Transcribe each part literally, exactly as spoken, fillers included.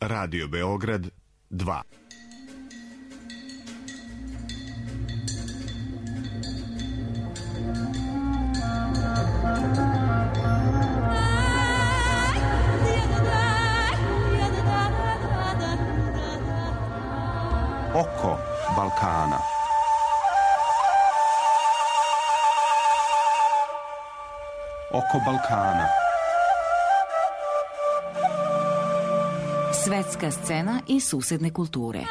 Radio Beograd dva. Oko Balkana. Oko Balkana. Svetska scena i susedne kulture.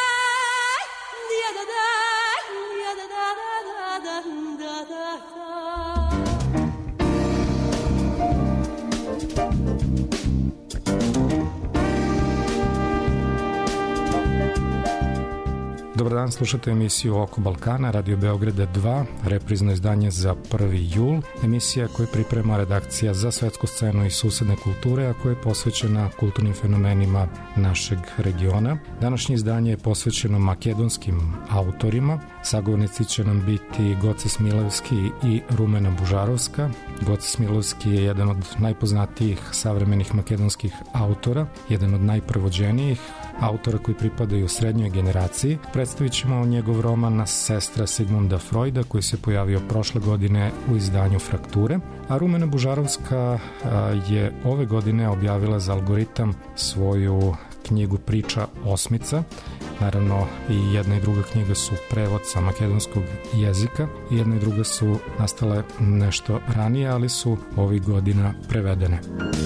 Dobar dan, slušate emisiju Oko Balkana, Radio Beograda dva, reprizno izdanje za prvi jul. Emisija koju priprema redakcija za svetsku scenu i susedne kulture, a koja je posvećena kulturnim fenomenima našeg regiona. Današnje izdanje je posvećeno makedonskim autorima. Sagovornici će nam biti Goce Smilevski i Rumena Bužarovska. Goce Smilevski je jedan od najpoznatijih savremenih makedonskih autora, jedan od najprevođenijih autora koji pripadaju srednjoj generaciji. Predstavit ćemo njegov roman Sestra Sigmunda Freuda, koji se pojavio prošle godine u izdanju Frakture, a Rumena Bužarovska je ove godine objavila za Algoritam svoju knjigu Priča osmica. Naravno, i jedna i druga knjiga su prevod sa makedonskog jezika, i jedna i druga su nastale nešto ranije, ali su ovih godina prevedene.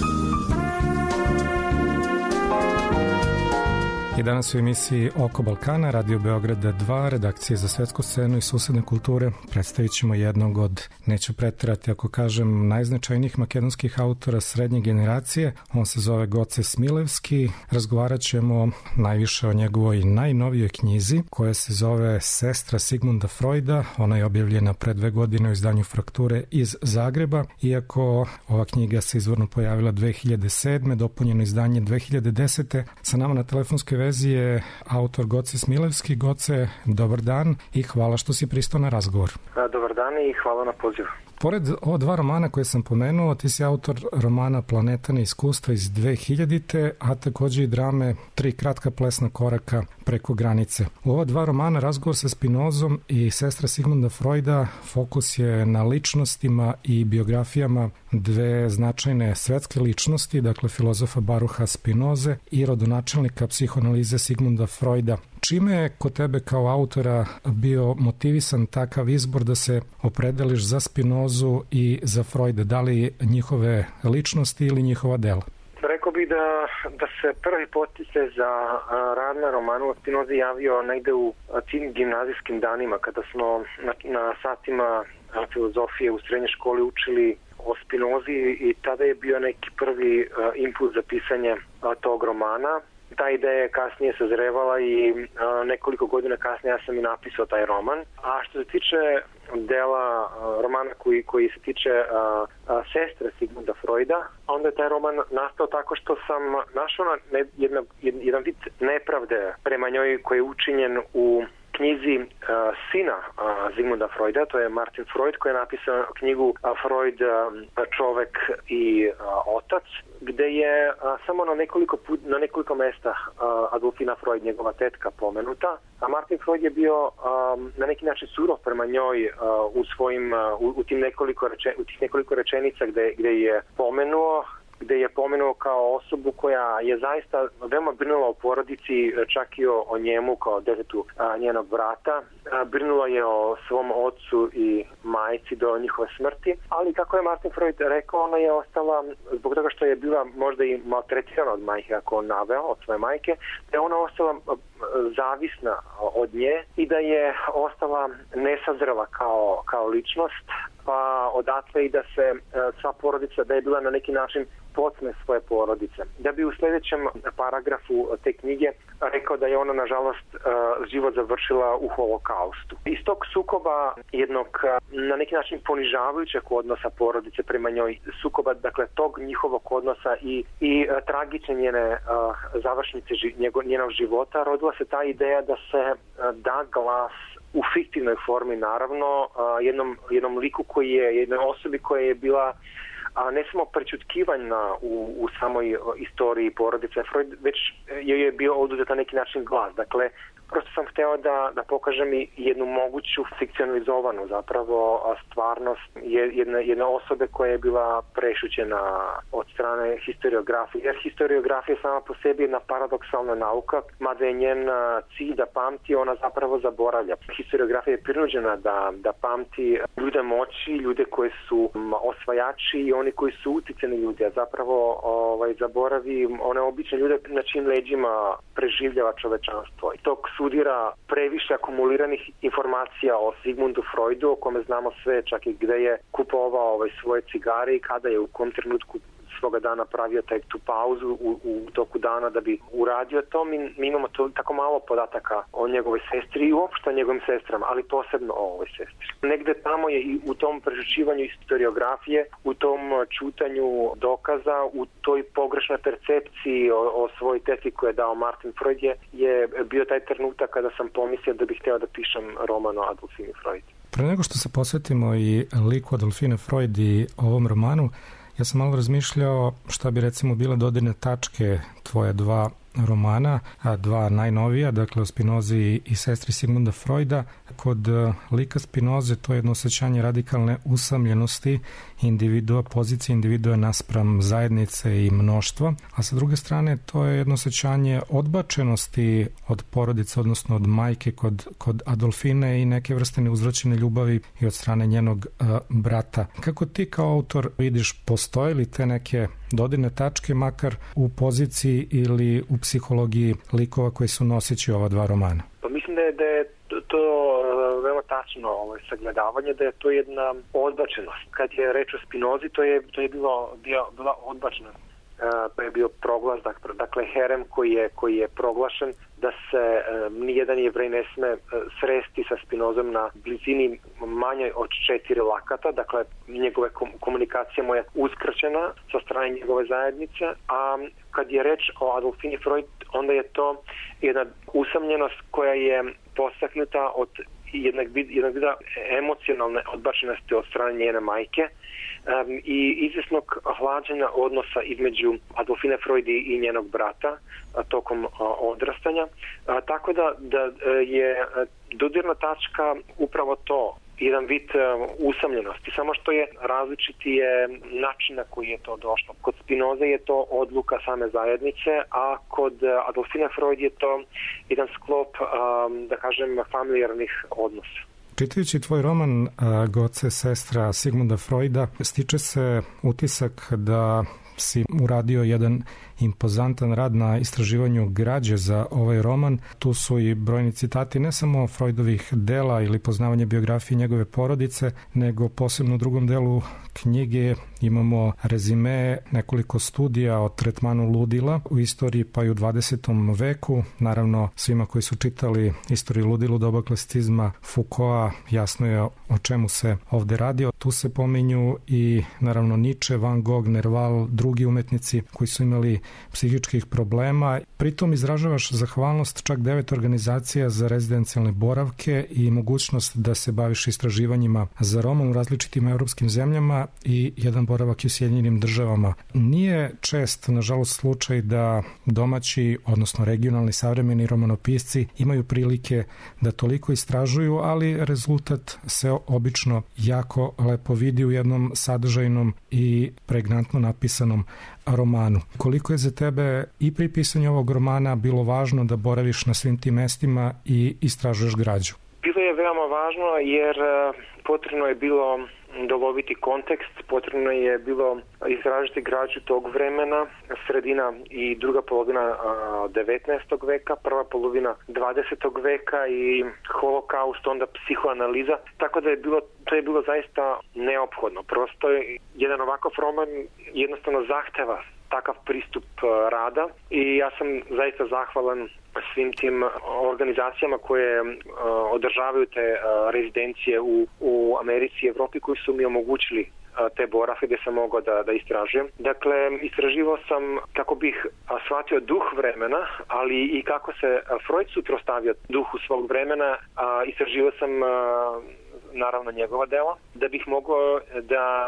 I danas u emisiji Oko Balkana, Radio Beograda dva, redakcije za svetsku scenu i susedne kulture, predstavit ćemo jednog od, neću preterati ako kažem, najznačajnijih makedonskih autora srednje generacije. On se zove Goce Smilevski. Razgovarat ćemo najviše o njegovoj najnovijoj knjizi, koja se zove Sestra Sigmunda Freuda. Ona je objavljena pre dve godine u izdanju Frakture iz Zagreba, iako ova knjiga se izvorno pojavila dve hiljade sedme, dopunjeno izdanje dve hiljade desete. Sa nama na telefonskoj vezi je autor Goce Smilevski. Goce, dobar dan i hvala što si pristao na razgovor. Dobar dan i hvala na pozivu. Pored ova dva romana koje sam pomenuo, ti si autor romana Planetana iskustva iz dve hiljadite, a takođe i drame Tri kratka plesna koraka preko granice. U ova dva romana, Razgovor sa Spinozom i Sestra Sigmunda Freuda, fokus je na ličnostima i biografijama dve značajne svetske ličnosti, dakle filozofa Baruha Spinoze i rodonačelnika psihoanalize Sigmunda Freuda. Čime je kod tebe kao autora bio motivisan takav izbor da se opredeliš za Spinozu i za Freuda? Da li njihove ličnosti ili njihova dela? Rekao bih da, da se prvi poticaj za rad na romanu o Spinozi javio negde u tim gimnazijskim danima, kada smo na, na satima filozofije u srednjoj školi učili o Spinozi, i tada je bio neki prvi impuls za pisanje tog romana. Ta ideja je kasnije sazrevala i a, nekoliko godina kasnije ja sam i napisao taj roman. A što se tiče dela a, romana koji, koji se tiče a, a, Sestre Sigmunda Freuda, onda je taj roman nastao tako što sam našao na ne, jedna, jedan vid nepravde prema njoj koji je učinjen u knjizi uh, sina uh, Sigmunda Freuda, to je Martin Freud, koji je napisao knjigu uh, Freud, uh, čovek i uh, otac, gde je uh, samo na nekoliko, put, na nekoliko mesta uh, Adolfina Freud, njegova tetka, pomenuta, a Martin Freud je bio um, na neki način surov prema njoj uh, u svojim, uh, u, u, tim nekoliko reče, u tih nekoliko rečenica gde, gde je pomenuo gde je pomenuo kao osobu koja je zaista veoma brinula o porodici, čak i o, o njemu kao detetu a, njenog brata. A, brinula je o svom ocu i majci do njihove smrti, ali kako je Martin Freud rekao, ona je ostala, zbog toga što je bila možda i maltretirana od majke, ako on naveo, od svoje majke, da je ona ostala zavisna od nje i da je ostala nesazrela kao, kao ličnost, pa odatle i da se sva porodica, da je bila na neki način pocne svoje porodice. Da bi u sljedećem paragrafu te knjige rekao da je ona, nažalost, život završila u holokaustu. Iz tog sukoba jednog na neki način ponižavajućeg odnosa porodice prema njoj, sukoba, dakle, tog njihovog odnosa i, i tragične njene završnice njenog života, rodila se ta ideja da se da glas u fiktivnoj formi, naravno, jednom, jednom liku koji je, jednoj osobi koja je bila a ne samo prečutkivanja u, u samoj istoriji porodice Freud, već joj je bio oduzet na neki način glas. Dakle, prosto sam hteo da, da pokažem i jednu moguću fikcionalizovanu zapravo stvarnost jedne, jedne osobe koja je bila prešućena od strane historiografije. Jer historiografija sama po sebi je jedna paradoksalna nauka, mada je njen cilj da pamti, ona zapravo zaboravlja. Historiografija je prinuđena da, da pamti ljude moći, ljude koji su osvajači i oni koji su uticani ljudi, a zapravo ovaj, zaboravi one obične ljude na čim leđima preživljava čovečanstvo. I to studira previše akumuliranih informacija o Sigmundu Freudu, o kome znamo sve, čak i gde je kupovao ovaj, svoje cigare i kada je u kom trenutku svoga dana pravio taj, tu pauzu u, u toku dana da bi uradio to. Mi, mi imamo to, tako malo podataka o njegovoj sestri i uopšte o njegovim sestrama, ali posebno o ovoj sestri. Negde tamo je i u tom prežučivanju historiografije, u tom čutanju dokaza, u toj pogrešnoj percepciji o, o svojoj teti koju je dao Martin Freud je, je bio taj trenutak kada sam pomislio da bih hteo da pišem roman o Adolfini Freud. Pre nego što se posvetimo i liku Adolfine Freud i ovom romanu, ja sam malo razmišljao šta bi recimo bile dodirne tačke tvoje dva romana, a dva najnovija, dakle o Spinozi i sestri Sigmunda Freuda. Kod lika Spinoze to je jedno osjećanje radikalne usamljenosti individua, pozicije individua naspram zajednice i mnoštva, a sa druge strane to je jedno osjećanje odbačenosti od porodice, odnosno od majke kod, kod Adolfine i neke vrste neuzvraćene ljubavi i od strane njenog uh, brata. Kako ti kao autor vidiš, postoje li te neke dodirne tačke, makar u poziciji ili u psihologiji likova koji su noseći ova dva romana? Pa mislim da je, da je to, to veoma tačno ovo sagledavanje, da je to jedna odbačenost. Kad je reč o Spinozi, to je, to je bilo, bio, bila odbačenost. To je bio proglas, dakle herem koji je, koji je proglašen da se um, nijedan Jevrej ne sme uh, sresti sa Spinozom na blizini manje od četiri lakata, dakle njegove kom- komunikacija mu je uskrčena sa strane njegove zajednice, a kad je reč o Adolfini Freud, onda je to jedna usamljenost koja je postaknuta od jednog, jednog vida emocionalne odbačenosti od strane njene majke, Um, i izvjesnog hlađenja odnosa između Adolfine Freud i njenog brata a, tokom a, odrastanja. A, tako da, da je dodirna tačka upravo to, jedan vid a, usamljenosti, samo što je različiti je način na koji je to došlo. Kod Spinoze je to odluka same zajednice, a kod Adolfine Freud je to jedan sklop, a, da kažem, familijarnih odnosa. Čitajući tvoj roman Goce, sestra Sigmunda Freuda, stiče se utisak da si uradio jedan impozantan rad na istraživanju građe za ovaj roman. Tu su i brojni citati ne samo Freudovih dela ili poznavanje biografije njegove porodice, nego posebno u drugom delu knjige imamo rezime nekoliko studija o tretmanu ludila u istoriji pa i u dvadesetom veku. Naravno, svima koji su čitali istoriju ludila u doba klasicizma Foucaulta, jasno je o čemu se ovde radi. Tu se pominju i naravno Nietzsche, Van Gogh, Nerval, drugi umetnici koji su imali psihičkih problema. Pritom izražavaš zahvalnost čak devet organizacija za rezidencijalne boravke i mogućnost da se baviš istraživanjima za roman u različitim evropskim zemljama i jedan boravak u Sjedinjenim državama. Nije čest, nažalost, slučaj da domaći, odnosno regionalni savremeni romanopisci imaju prilike da toliko istražuju, ali rezultat se obično jako lepo vidi u jednom sadržajnom i pregnantno napisanom romanu. Koliko je za tebe i pri pisanju ovog romana bilo važno da boraviš na svim tim mestima i istražuješ građu? Bilo je veoma važno jer potrebno je bilo doloviti kontekst, potrebno je bilo istražiti građu tog vremena, sredina i druga polovina devetnaestog veka, prva polovina dvadesetog veka i holokaust, onda psihoanaliza, tako da je bilo, to je bilo zaista neophodno. Prosto jedan ovakav roman jednostavno zahteva takav pristup rada i ja sam zaista zahvalan svim tim organizacijama koje uh, održavaju te uh, rezidencije u, u Americi i Evropi koji su mi omogućili uh, te boravke gdje sam mogao da, da istražujem. Dakle, istraživao sam kako bih uh, shvatio duh vremena, ali i kako se uh, Freud suprotstavio duhu svog vremena. Uh, istraživao sam uh, naravno njegova dela, da bih mogao da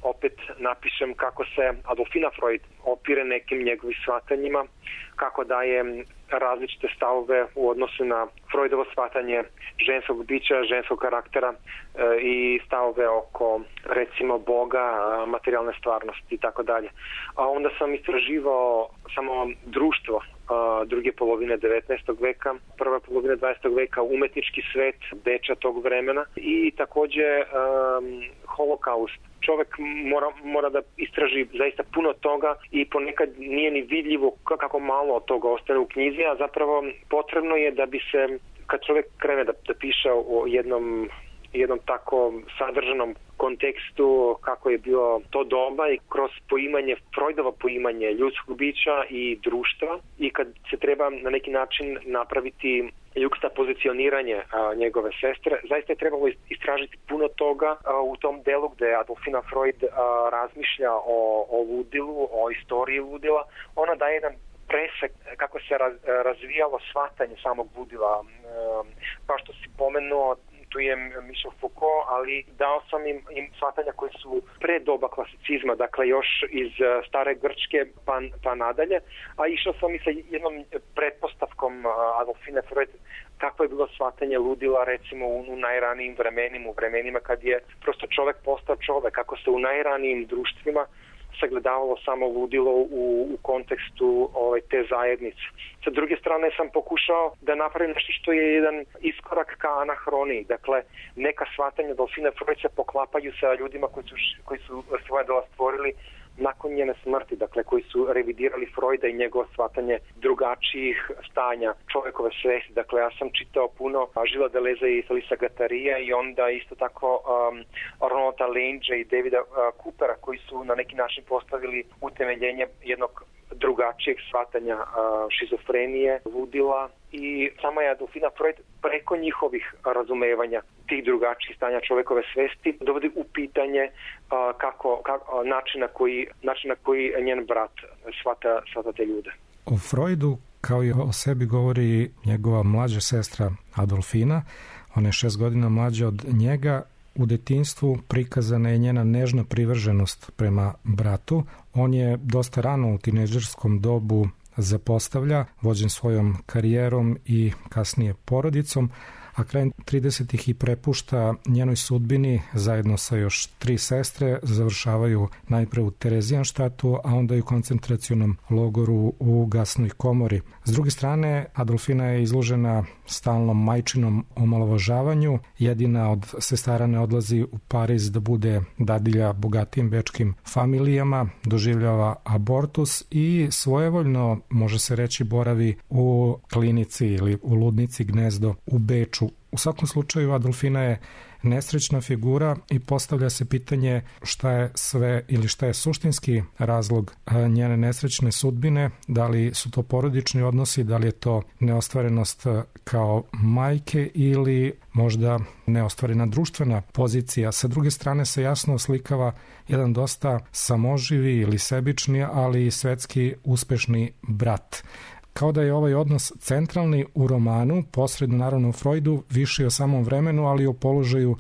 opet napišem kako se Adolfina Freud opire nekim njegovim shvatanjima, kako daje različite stavove u odnosu na Freudovo shvatanje ženskog bića, ženskog karaktera e, i stavove oko recimo Boga, materijalne stvarnosti i tako dalje. A onda sam istraživao samo društvo a, druge polovine devetnaestog veka, prva polovine dvadesetog veka, umetnički svet Beča tog vremena i također um, holokaust. Čovjek mora, mora da istraži zaista puno toga i ponekad nije ni vidljivo kako malo od toga ostane u knjizi, a zapravo potrebno je da bi se, kad čovjek krene da, da piše o jednom jednom tako sadržanom kontekstu kako je bilo to doba i kroz poimanje, Freudovo poimanje ljudskog bića i društva i kad se treba na neki način napraviti ljuksta pozicioniranje a, njegove sestre, zaista je trebalo istražiti puno toga a, u tom delu gde Adolfina Freud a, razmišlja o, o ludilu, o istoriji ludila. Ona daje jedan presek kako se raz, razvijalo shvatanje samog ludila. E, pa što si pomenuo, tu je Michel Foucault, ali dao sam im, im shvatanja koji su pre doba klasicizma, dakle još iz stare Grčke pa, pa nadalje, a išao sam i sa jednom pretpostavkom Adolfine Freud kako je bilo shvatanje ludila recimo u, u najranijim vremenima, u vremenima kad je prosto čovjek postao čovjek, kako se u najranijim društvima sagledavalo samo ludilo u, u kontekstu ovaj, te zajednice. Sa druge strane sam pokušao da napravim nešto što je jedan iskorak ka anahroniji. Dakle, neka shvatanja Adolfine Freud se poklapaju sa ljudima koji su, koji su svoje dela stvorili nakon njene smrti, dakle koji su revidirali Freuda i njegovo shvatanje drugačijih stanja čovjekove svesti. Dakle, ja sam čitao puno Žila Deleza i Felisa Gatarija i onda isto tako um, Arnolda Lange i Davida uh, Coopera koji su na neki način postavili utemeljenje jednog drugačijeg shvatanja uh, šizofrenije, ludila i sama je Adolfina Freud preko njihovih razumevanja tih drugačijih stanja čovjekove svesti dovodi u pitanje uh, kako, kako, način, na koji, način na koji njen brat shvata, shvata te ljude. O Freudu kao i o sebi govori njegova mlađa sestra Adolfina. Ona je šest godina mlađa od njega. U detinjstvu prikazana je njena nežna privrženost prema bratu. On je dosta rano u tinejdžerskom dobu zapostavlja, vođen svojom karijerom i kasnije porodicom, a krajem tridesetih i prepušta njenoj sudbini zajedno sa još tri sestre, završavaju najpre u Terezijanštatu, a onda i u koncentracionom logoru u gasnoj komori. S druge strane, Adolfina je izložena stalnom majčinom omalovažavanju, jedina od sestara ne odlazi u Pariz da bude dadilja bogatijim bečkim familijama, doživljava abortus i svojevoljno, može se reći, boravi u klinici ili u ludnici Gnezdo u Beču. U svakom slučaju Adolfina je nesrećna figura i postavlja se pitanje šta je sve ili šta je suštinski razlog njene nesrećne sudbine, da li su to porodični odnosi, da li je to neostvarenost kao majke ili možda neostvarena društvena pozicija. Sa druge strane se jasno oslikava jedan dosta samoživi ili sebični, ali i svetski uspešni brat. Kao da je ovaj odnos centralni u romanu, posredno naravno u Freudu, više o samom vremenu, ali i o položaju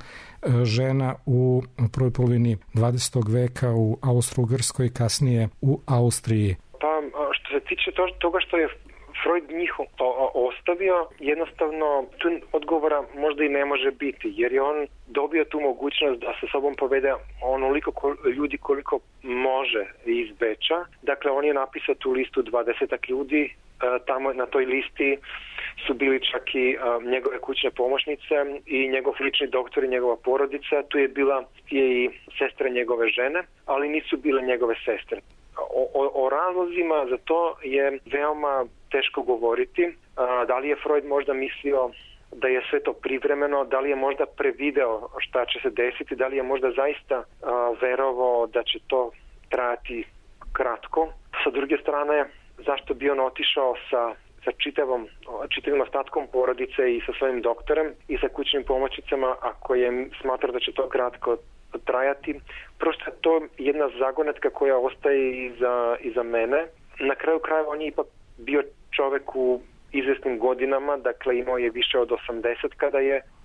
žena u prvoj polovini dvadesetog veka u Austro-Ugrskoj, kasnije u Austriji. Pa što se tiče toga što je Freud njih ostavio, jednostavno tu odgovora možda i ne može biti, jer je on dobio tu mogućnost da sa sobom povede onoliko ljudi koliko može iz Beča. Dakle, on je napisao tu listu dvadesetak ljudi, tamo na toj listi su bili čak i uh, njegove kućne pomoćnice i njegov lični doktor i njegova porodica. Tu je bila i sestra njegove žene, ali nisu bile njegove sestre. O, o, o razlozima za to je veoma teško govoriti. Uh, da li je Freud možda mislio da je sve to privremeno, da li je možda prevideo šta će se desiti, da li je možda zaista uh, verovao da će to trajati kratko. Sa druge strane, zašto bi on otišao sa, sa čitavom, čitavim ostatkom porodice i sa svojim doktorem i sa kućnim pomoćnicama ako je smatra da će to kratko trajati. Prosto je to jedna zagonetka koja ostaje iza, iza mene. Na kraju krajeva on je ipak bio čovjek u izvesnim godinama, dakle imao je više od osamdeset kada je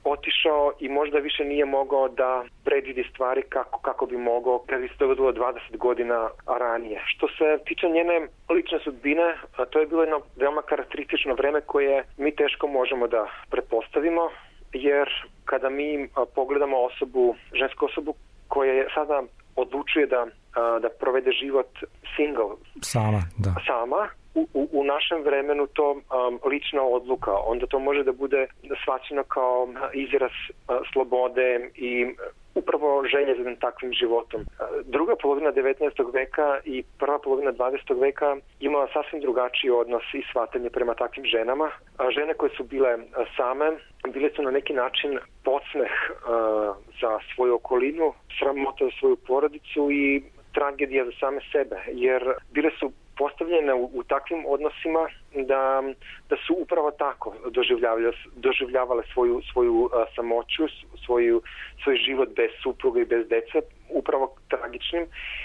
otišao i možda više nije mogao da predvidi stvari kako, kako bi mogao kad bi se dogodilo dvadeset godina ranije. Što se tiče njene lične sudbine, to je bilo jedno veoma karakteristično vreme koje mi teško možemo da pretpostavimo, jer kada mi pogledamo osobu, žensku osobu koja je sada odlučuje da, da provede život single, sama, da. sama u, u, u našem vremenu to um, lična odluka, onda to može da bude shvaćeno kao izraz uh, slobode i upravo želje za takvim životom. Druga polovina devetnaestog veka i prva polovina dvadesetog veka imala sasvim drugačiji odnos i shvatanje prema takvim ženama. Žene koje su bile same, bile su na neki način podsmeh uh, za svoju okolinu, sramota za svoju porodicu i tragedija za same sebe, jer bile su postavljene u, u takvim odnosima da, da su upravo tako doživljavale, doživljavale svoju, svoju uh, samoću, svoju, svoj život bez supruga i bez dece, upravo tragičnim.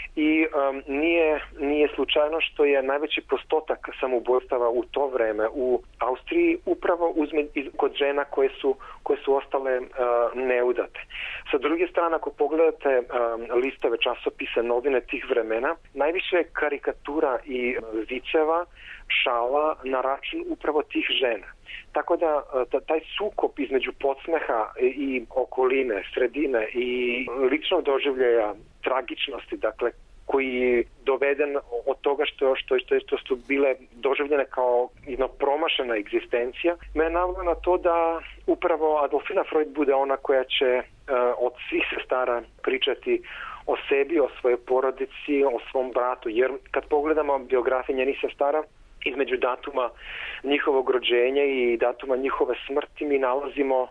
I um, nije, nije slučajno što je najveći postotak samoubojstava u to vreme u Austriji upravo uzme, kod žena koje su, koje su ostale uh, neudate. Sa druge strane, ako pogledate um, listove, časopise, novine tih vremena, najviše karikatura i viceva, šala na račun upravo tih žena. Tako da taj sukob između podsmeha i okoline, sredine i ličnog doživljaja tragičnosti, dakle, koji je doveden od toga što, što, što, što su bile doživljene kao jedna promašena egzistencija, me navode na to da upravo Adolfina Freud bude ona koja će uh, od svih sestara pričati o sebi, o svojoj porodici, o svom bratu, jer kad pogledamo biografije njenih sestara, između datuma njihovog rođenja i datuma njihove smrti mi nalazimo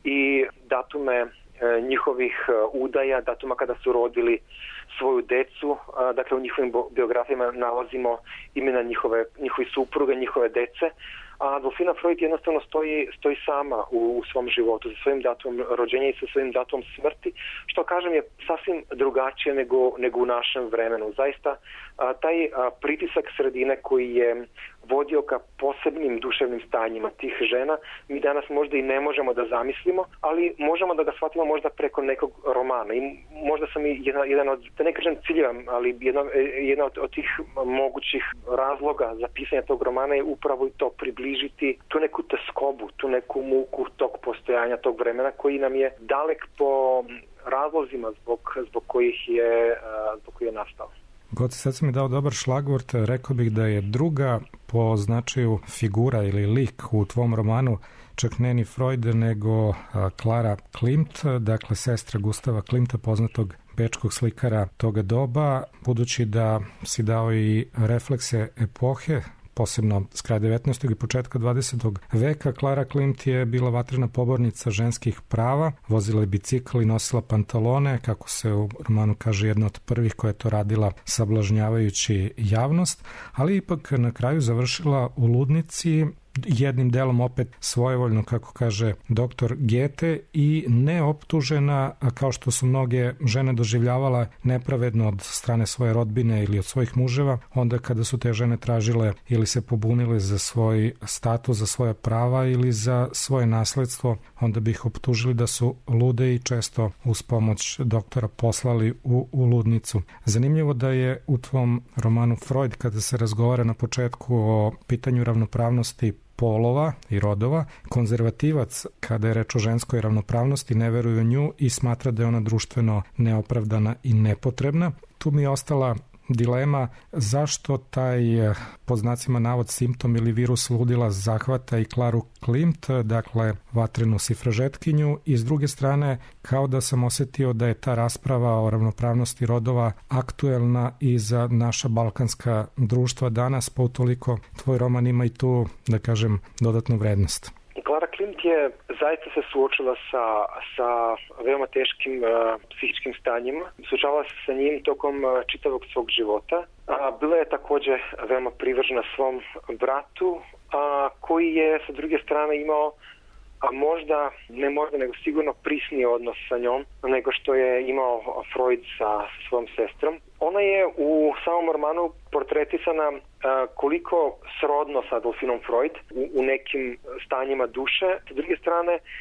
i datume e, njihovih e, udaja, datuma kada su rodili svoju decu, a, dakle u njihovim biografijama nalazimo imena njihove, njihovih supruga, njihove dece, a Adolfina Freud jednostavno stoji, stoji sama u, u svom životu, sa svojim datumom rođenja i sa svojim datumom smrti, što kažem je sasvim drugačije nego, nego u našem vremenu. Zaista a, taj a, pritisak sredine koji je vodio ka posebnim duševnim stanjima tih žena, mi danas možda i ne možemo da zamislimo, ali možemo da ga shvatimo možda preko nekog romana. I možda sam i jedan, jedan od, da ne kažem ciljeva, ali jedna, jedna od, od tih mogućih razloga za pisanje tog romana je upravo i to približiti tu neku teskobu, tu neku muku tog postojanja, tog vremena koji nam je dalek po razlozima zbog, zbog kojih je, zbog kojih je nastao. Goce, sad sam mi dao dobar šlagvort, rekao bih da je druga po značaju figura ili lik u tvom romanu čak ne ni Freud nego Klara Klimt, dakle sestra Gustava Klimta, poznatog bečkog slikara toga doba, budući da si dao i reflekse epohe, posebno s kraja devetnaestog i početka dvadesetog veka. Klara Klimt je bila vatrena pobornica ženskih prava, vozila je bicikl i nosila pantalone, kako se u romanu kaže, jedna od prvih koja je to radila sablažnjavajući javnost, ali ipak na kraju završila u ludnici, jednim delom opet svojevoljno, kako kaže doktor Gete, i neoptužena, kao što su mnoge žene doživljavala nepravedno od strane svoje rodbine ili od svojih muževa, onda kada su te žene tražile ili se pobunile za svoj status, za svoja prava ili za svoje nasledstvo, onda bi ih optužili da su lude i često uz pomoć doktora poslali u, u ludnicu. Zanimljivo da je u tvom romanu Freud, kada se razgovara na početku o pitanju ravnopravnosti polova i rodova, konzervativac kada je reč o ženskoj ravnopravnosti ne veruje u nju i smatra da je ona društveno neopravdana i nepotrebna. Tu mi je ostala dilema zašto taj, po znacima navod, simptom ili virus ludila zahvata i Klaru Klimt, dakle vatrenu sifražetkinju, i s druge strane kao da sam osetio da je ta rasprava o ravnopravnosti rodova aktuelna i za naša balkanska društva danas, pa utoliko tvoj roman ima i tu, da kažem, dodatnu vrednost. Klara Klimt je zaista se suočila sa, sa veoma teškim uh, psihičkim stanjima. Suočavala se sa njim tokom uh, čitavog svog života. A, bila je takođe veoma privržena svom bratu, a, koji je sa druge strane imao, a možda, ne možda, nego sigurno prisniji odnos sa njom nego što je imao Freud sa, sa svojom sestrom. Ona je u samom romanu portretisana a, koliko srodno sa Adolfinom Freud u, u nekim stanjima duše. Sa druge strane,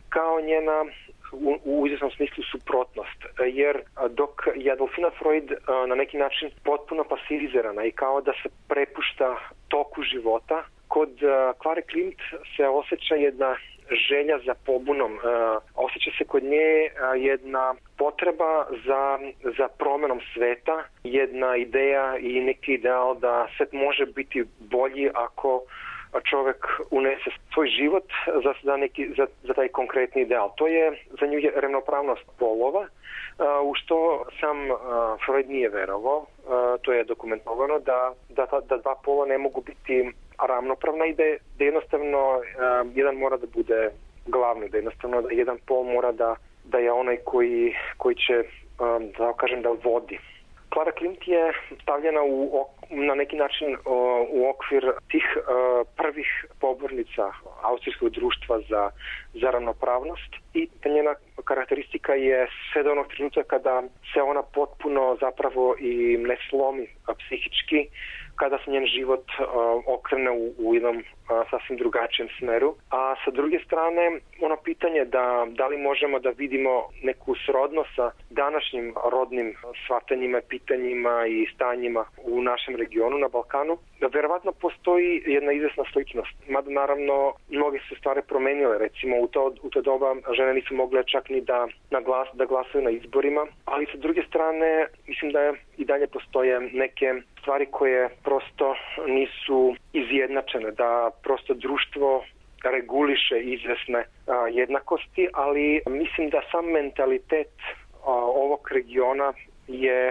kao njena u, u izvjesnom smislu suprotnost, jer dok je Adolfina Freud na neki način potpuno pasivizirana i kao da se prepušta toku života, kod Klare Klimt se osjeća jedna želja za pobunom, uh, osjeća se kod nje uh, jedna potreba za, za promjenom sveta, jedna ideja i neki ideal da svet može biti bolji ako čovjek unese svoj život za, za, neki, za, za taj konkretni ideal. To je za nju je ravnopravnost polova, uh, u što sam uh, Freud nije verovao. Uh, to je dokumentovano da, da, da dva pola ne mogu biti ravnopravna i da, da jednostavno uh, jedan mora da bude glavni, da jednostavno da jedan pol mora da, da je onaj koji, koji će, um, da kažem, da vodi. Klara Klimt je stavljena u, na neki način uh, u okvir tih uh, prvih pobornica austrijskog društva za, za ravnopravnost i njena karakteristika je sve do onog trenutka kada se ona potpuno zapravo i ne slomi psihički, kada se njen život uh, okrene u, u jednom uh, sasvim drugačijem smeru. A sa druge strane, ono pitanje da, da li možemo da vidimo neku srodnost sa današnjim rodnim shvatanjima, pitanjima i stanjima u našem regionu na Balkanu, da verovatno postoji jedna izvesna sličnost. Mada naravno, mnoge se stvari promenile. Recimo, u to, u to doba žene nisu mogle čak ni da, na glas, da glasuju na izborima, ali sa druge strane, mislim da je, i dalje postoje neke stvari koje prosto nisu izjednačene, da prosto društvo reguliše izvesne a, jednakosti, ali mislim da sam mentalitet a, ovog regiona je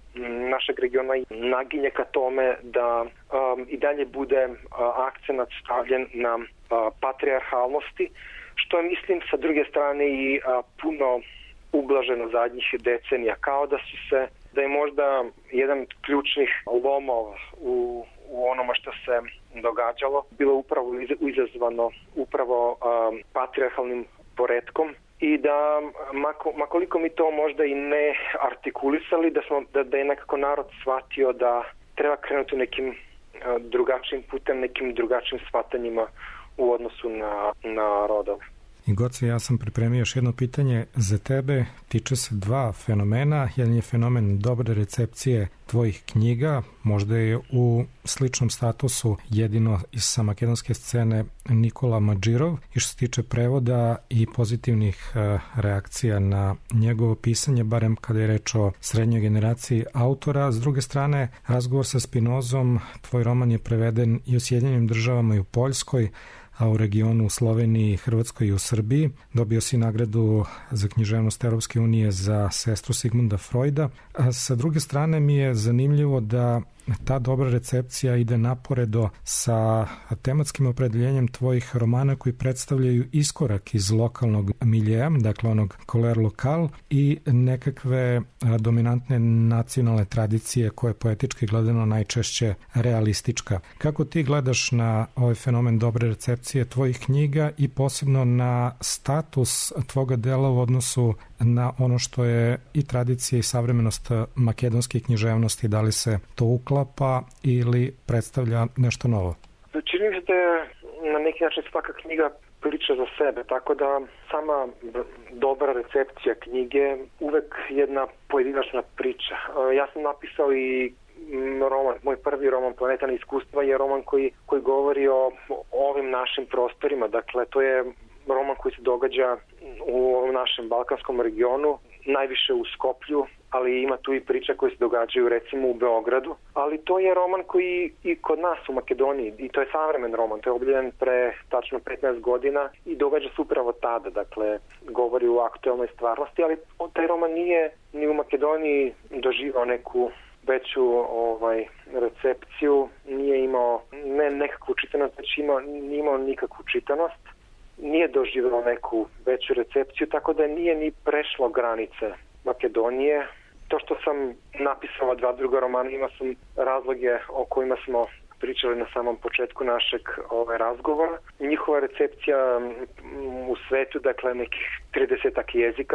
našeg regiona naginje ka tome da um, i dalje bude uh, akcenat stavljen na uh, patrijarhalnosti, što je, mislim, sa druge strane i uh, puno ublaženo zadnjih decenija, kao da su se, da je možda jedan od ključnih lomova u, u onoma što se događalo bilo upravo izazvano upravo um, patrijarhalnim poretkom i da mako, makoliko mi to možda i ne artikulisali, da, smo, da, da je nekako narod shvatio da treba krenuti nekim uh, drugačijim putem, nekim drugačijim shvatanjima u odnosu na, na rodove. I Goce, ja sam pripremio još jedno pitanje za tebe, tiče se dva fenomena. Jedan je fenomen dobre recepcije tvojih knjiga, možda je u sličnom statusu jedino sa makedonske scene Nikola Madžirov, i što se tiče prevoda i pozitivnih reakcija na njegovo pisanje, barem kada je reč o srednjoj generaciji autora. S druge strane, razgovor sa Spinozom, tvoj roman je preveden i u Sjedinjenim državama i u Poljskoj, a u regionu u Sloveniji, Hrvatskoj i u Srbiji. Dobio si nagradu za književnost Europske unije za sestru Sigmunda Freuda. A sa druge strane mi je zanimljivo da ta dobra recepcija ide naporedo sa tematskim opredeljenjem tvojih romana koji predstavljaju iskorak iz lokalnog miljeja, dakle onog couleur local, i nekakve dominantne nacionalne tradicije koje je poetički gledano najčešće realistička. Kako ti gledaš na ovaj fenomen dobre recepcije tvojih knjiga i posebno na status tvoga dela u odnosu na ono što je i tradicija i savremenost makedonske književnosti, da li se to uklapa ili predstavlja nešto novo? Čini mi se da je na neki način svaka knjiga priča za sebe, tako da sama dobra recepcija knjige uvek jedna pojedinačna priča. Ja sam napisao i roman, moj prvi roman Planeta neiskustva je roman koji, koji govori o, o ovim našim prostorima, dakle to je roman koji se događa u ovom našem balkanskom regionu, najviše u Skoplju, ali ima tu i priča koje se događaju recimo u Beogradu, ali to je roman koji i kod nas u Makedoniji, i to je savremen roman, to je objavljen pre tačno petnaest godina i događa se upravo tada, dakle govori o aktuelnoj stvarnosti, ali taj roman nije ni u Makedoniji doživao neku veću ovaj, recepciju, nije imao ne nekakvu čitanost, već imao, nije imao nikakvu čitanost, nije doživao neku veću recepciju, tako da nije ni prešlo granice Makedonije. To što sam napisao dva druga romana, ima sam razloge o kojima smo pričali na samom početku našeg ovaj, razgovora. Njihova recepcija u svetu, dakle nekih tridesetak jezika,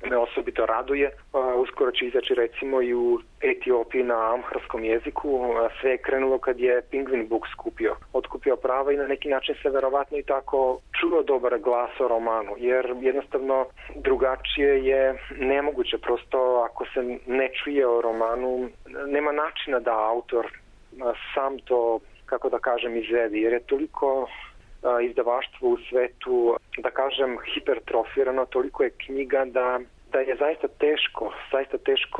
me osobito raduje. Uskoro će izaći recimo i u Etiopiji na amharskom jeziku. Sve je krenulo kad je Penguin Books skupio, otkupio prava i na neki način se verovatno i tako čuo dobar glas o romanu, jer jednostavno drugačije je nemoguće. Prosto ako se ne čuje o romanu, nema načina da autor sam to, kako da kažem, izvedi, jer je toliko izdavaštvo u svetu, da kažem, hipertrofirano, toliko je knjiga da, da je zaista teško, zaista teško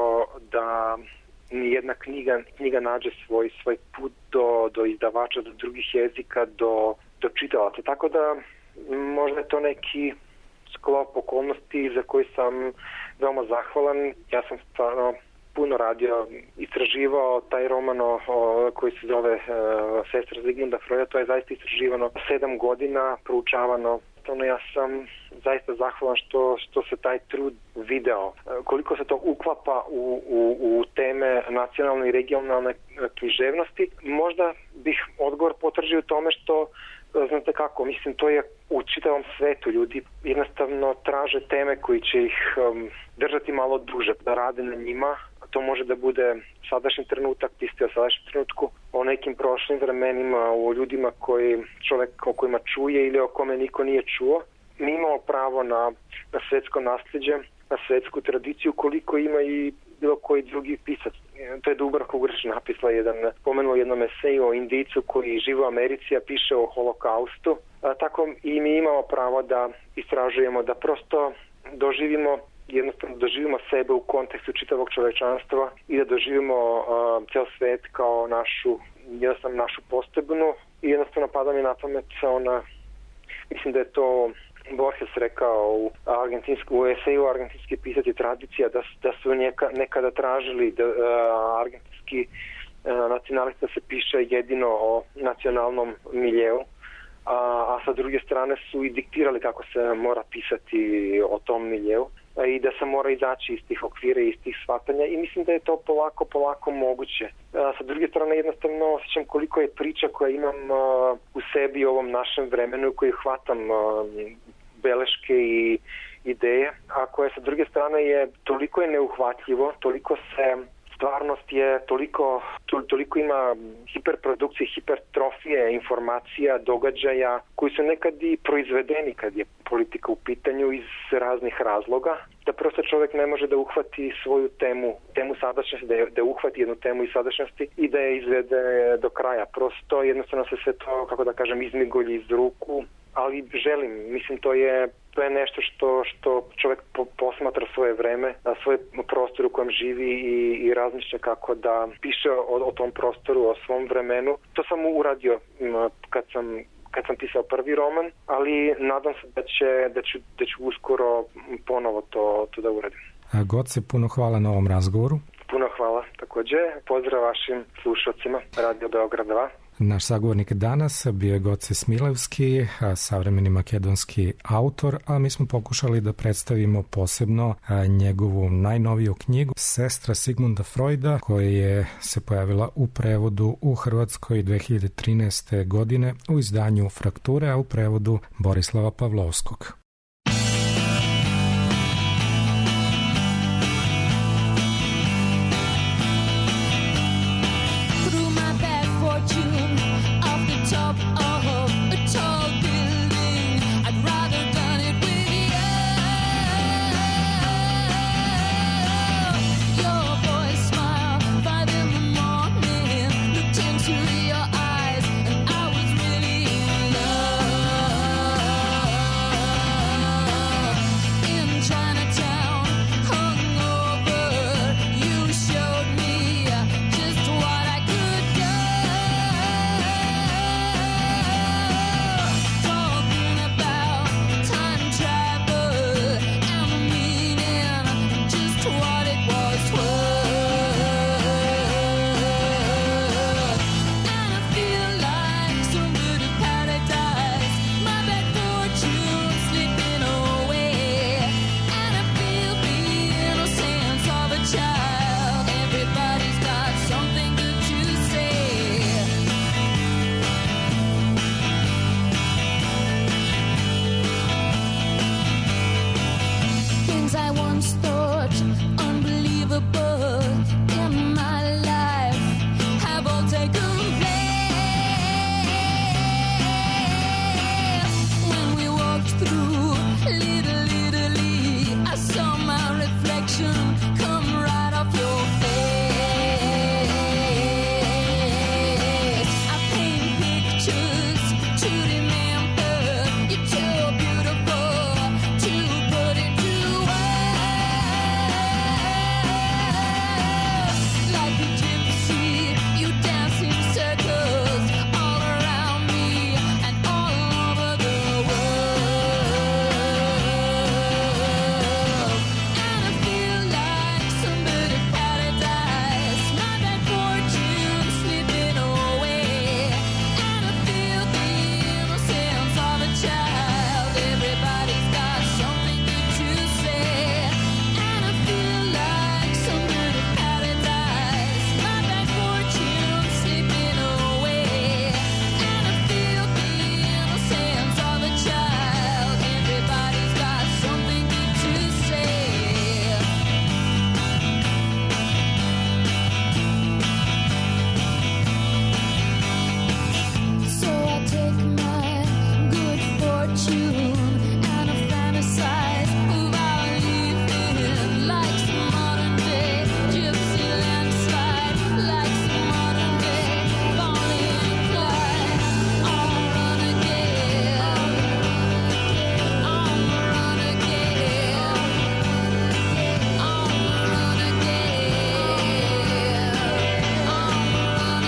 da nijedna knjiga, knjiga nađe svoj, svoj put do, do izdavača, do drugih jezika, do, do čitalaca. Tako da možda je to neki sklop okolnosti za koji sam veoma zahvalan. Ja sam stvarno puno radio, istraživao taj roman o, o, koji se zove uh, Sestra Zigmunda Freuda. To je zaista istraživano sedam godina, proučavano. Ono, ja sam zaista zahvalan što, što se taj trud video. Koliko se to uklapa u, u, u teme nacionalne i regionalne književnosti. Možda bih odgovor potržio u tome što, znate kako, mislim, to je u čitavom svetu. Ljudi jednostavno traže teme koji će ih um, držati malo duže, da rade na njima. To može da bude sadašnji trenutak, pisati o sadašnjem trenutku, o nekim prošlim vremenima, o ljudima koji čovjek o kojima čuje ili o kome niko nije čuo. Mi imamo pravo na, na svetsko nasljeđe, na svetsku tradiciju, koliko ima i bilo koji drugi pisac. To je Dubravka Ugrić napisala jedan, pomenuo jednom eseju o Indijcu koji živi u Americi, a piše o holokaustu. A, tako i mi imamo pravo da istražujemo, da prosto doživimo jednostavno doživimo sebe u kontekstu čitavog čovečanstva i da doživimo uh, ceo svet kao našu, jednostavno našu posebnu i jednostavno pada mi na pamet ona, mislim da je to Borges rekao u argentinsku, u eseju argentinski pisati tradicija, da, da su njeka, nekada tražili da uh, argentinski uh, nacionalista se piše jedino o nacionalnom miljeu, a, a sa druge strane su i diktirali kako se mora pisati o tom miljeu i da se mora izaći iz tih okvira i iz tih shvatanja i mislim da je to polako, polako moguće. A, sa druge strane jednostavno osjećam koliko je priča koja imam a, u sebi u ovom našem vremenu, koju hvatam a, beleške i ideje, a koje sa druge strane je toliko je neuhvatljivo, toliko se stvarnost je toliko, to, toliko ima hiperprodukcije, hipertrofije, informacija, događaja koji su nekad i proizvedeni kad je politika u pitanju iz raznih razloga, da prosto čovjek ne može da uhvati svoju temu, temu sadašnjosti, da, je, da uhvati jednu temu iz sadašnjosti i da je izvede do kraja. Prosto jednostavno se sve to, kako da kažem, izmigolji iz ruku, ali želim, mislim to je to je nešto što, što čovjek po, posmatra svoje vreme, na svoj prostor u kojem živi i, i razmišlja kako da piše o, o tom prostoru, o svom vremenu. To sam uradio kad sam, kad sam pisao prvi roman, ali nadam se da, će, da, ću, da ću uskoro ponovo to, to da uradim. Goce, puno hvala na ovom razgovoru. Puno hvala također. Pozdrav vašim slušalcima Radio Beograd dva. Naš sagovornik danas bio je Goce Smilevski, savremeni makedonski autor, a mi smo pokušali da predstavimo posebno njegovu najnoviju knjigu Sestra Sigmunda Freuda, koja je se pojavila u prevodu u Hrvatskoj dve hiljade trinaeste. godine u izdanju Frakture, a u prevodu Borislava Pavlovskog. Your eyes, and I was really in love. seems thought unbelievable in my life have all taken place. When we walked through Little Italy, I saw my reflection come right off your face. I paint pictures to remember. You're too beautiful to put into words. Like a gypsy, you dance in circles all around me and all over the world. And I feel like some bird of paradise, my bad fortune slipping away. And I feel the innocence of a child. Everybody's got something good to say. And I feel like some bird of paradise, my bad fortune slipping away. And I feel the innocence of a child. Everybody's got something good to say. So I take my good fortune and I fantasize about living like some modern day gypsy landslide, like some modern day Bonnie and Clyde. I'll run again, I'll run again, I'll run again, I'll run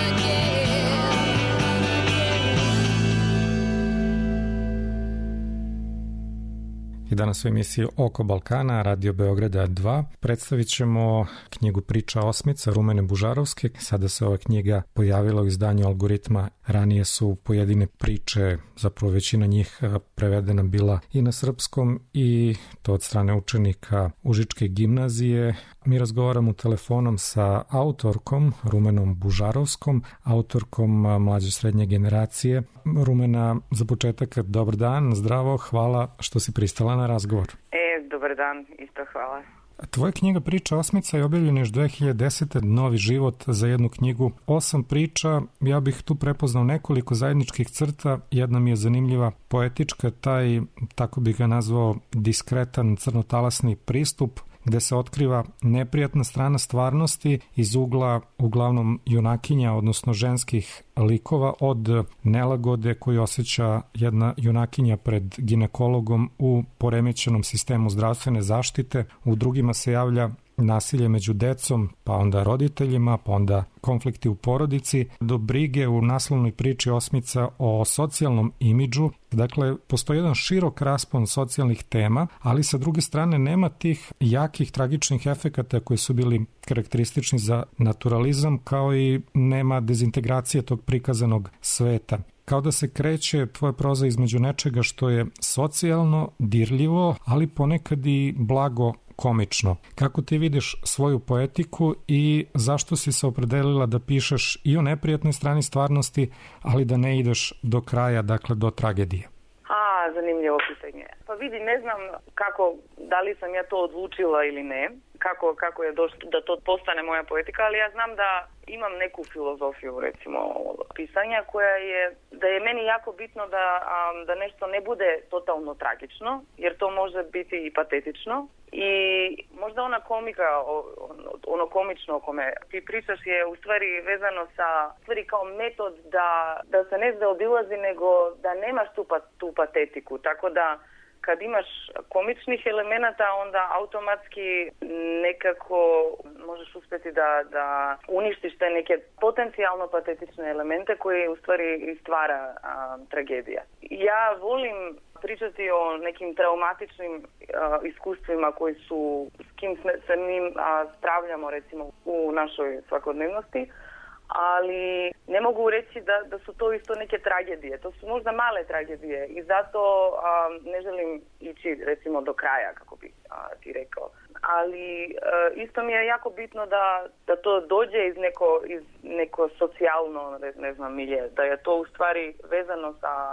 I danas u emisiji Oko Balkana, Radio Beograda dva, predstavit ćemo knjigu Priča osmica Rumene Bužarovske. Sada se ova knjiga pojavila u izdanju Algoritma. Ranije su pojedine priče, zapravo većina njih prevedena bila i na srpskom i to od strane učenika Užičke gimnazije. Mi razgovaramo telefonom sa autorkom Rumenom Bužarovskom, autorkom mlađe srednje generacije. Rumena, za početak, dobar dan, zdravo, hvala što si pristala na razgovor. E, dobar dan, isto hvala. Tvoja knjiga Priča osmica je objavljena još dve hiljade desete. Novi život za jednu knjigu. Osam priča, ja bih tu prepoznao nekoliko zajedničkih crta. Jedna mi je zanimljiva, poetička, taj, tako bih ga nazvao, diskretan crnotalasni pristup, gde se otkriva neprijatna strana stvarnosti iz ugla uglavnom junakinja, odnosno ženskih likova, od nelagode koju osjeća jedna junakinja pred ginekologom u poremećenom sistemu zdravstvene zaštite. U drugima se javlja nasilje među decom, pa onda roditeljima, pa onda konflikti u porodici, do brige u naslovnoj priči Osmica o socijalnom imidžu. Dakle, postoji jedan širok raspon socijalnih tema, ali sa druge strane nema tih jakih tragičnih efekata koji su bili karakteristični za naturalizam, kao i nema dezintegracije tog prikazanog sveta. Kao da se kreće tvoja proza između nečega što je socijalno, dirljivo, ali ponekad i blago komično. Kako ti vidiš svoju poetiku i zašto si se opredelila da pišeš i o neprijatnoj strani stvarnosti, ali da ne ideš do kraja, dakle do tragedije? A, zanimljivo pitanje. Pa vidi, ne znam kako, da li sam ja to odlučila ili ne, kako, kako je došlo da to postane moja poetika, ali ja znam da imam neku filozofiju, recimo, pisanja koja je, da je meni jako bitno da, um, da nešto ne bude totalno tragično, jer to može biti i patetično. I možda ona komika, ono komično o kome ti pričaš je u stvari vezano sa stvari kao metod da, da se ne zaobilazi, nego da nemaš tu, tu patetiku. Tako da kad imaš komičnih elemenata, onda automatski nekako možeš uspjeti da, da uništiš te neke potencijalno patetične elemente koje u stvari stvara a, tragedija. Ja volim pričati o nekim traumatičnim a, iskustvima koji su, s kim se mi a, spravljamo recimo u našoj svakodnevnosti, ali ne mogu reći da, da su to isto neke tragedije. To su možda male tragedije i zato a, ne želim ići recimo do kraja, kako bi a, ti rekao. Ali a, isto mi je jako bitno da, da to dođe iz neko, iz neko socijalno, ne, ne znam, milje, da je to u stvari vezano sa